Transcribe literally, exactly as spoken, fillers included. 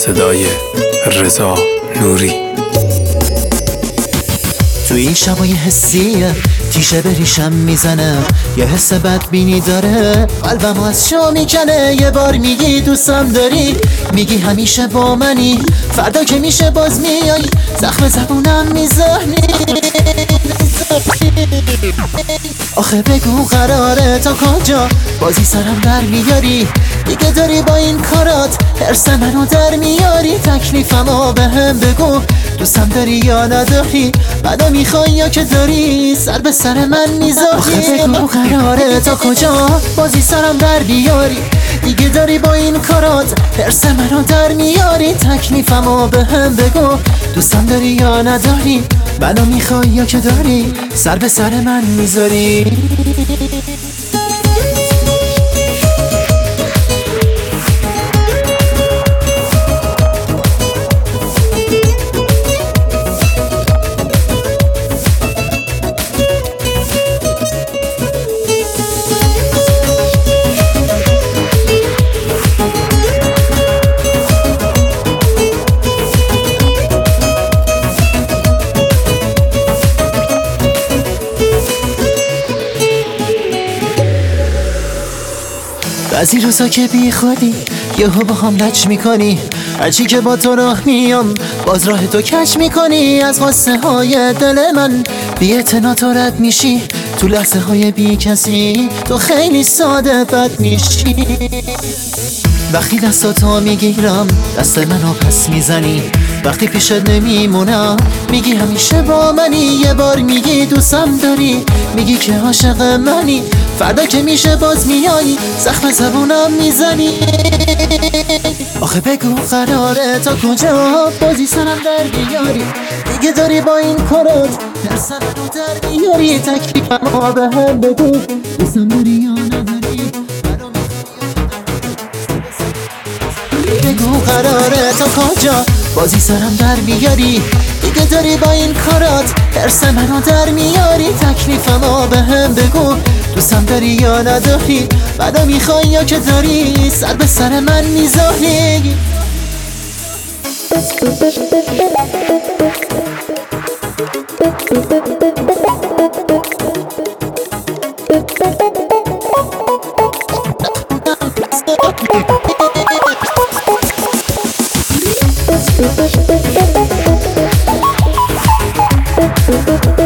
صدای رضا نوری. تو این شبای حسیه تیشه بریشم میزنه، یه حس بدبینی داره قلبمو از شا میکنه. یه بار میگی دوستم داری، میگی همیشه با منی، فردا که میشه باز میای زخم زبونم میزنی. آخه بگو قراره تا کجا بازی سرم در میاری؟ دیگه داری با این کارات حرس منو در میاری. تکلیفمو به هم بگو، دوستم داری یا نداری؟ منو میخوای یا که داری سر به سر من میذاری؟ آخه بگو قراره تا کجا بازی سرم در بیاری؟ دیگه داری با این کارات حرس منو در میاری. تکلیفمو به هم بگو، دوستم داری یا نداری؟ منو میخوای یا که داری سر به سر من میذاری؟ بعضی روزا که بی خودی یهو با هم لچ میکنی، هرچی که با تو راه میام باز راه تو کج میکنی. از قصه های دل من بی اعتنا تو رد میشی، تو لحظه های بی کسی تو خیلی ساده بد میشی. وقتی دستاتو میگیرم دست منو پس میزنی، وقتی پیشت نمیمونم میگی همیشه با منی. یه بار میگی دوستم داری، میگی که عاشق منی، فردا که میشه باز میای زخم زبونم میزنی. آخه بگو قراره تا کجا بازی سرم در بیاری؟ دیگه داری با این کارات حرس منو در میاری. تکلیفمو به هم بگو، دوستم داری یا نداری؟ بگو قراره تا کجا بازی سرم در بیاری؟ دیگه داری با این کارات حرس منو در میاری. تکلیفمو به هم بگو، دوستم داری یا نداری؟ بعدا میخوای یا که داری سر به سر من میذاری؟ Thank you.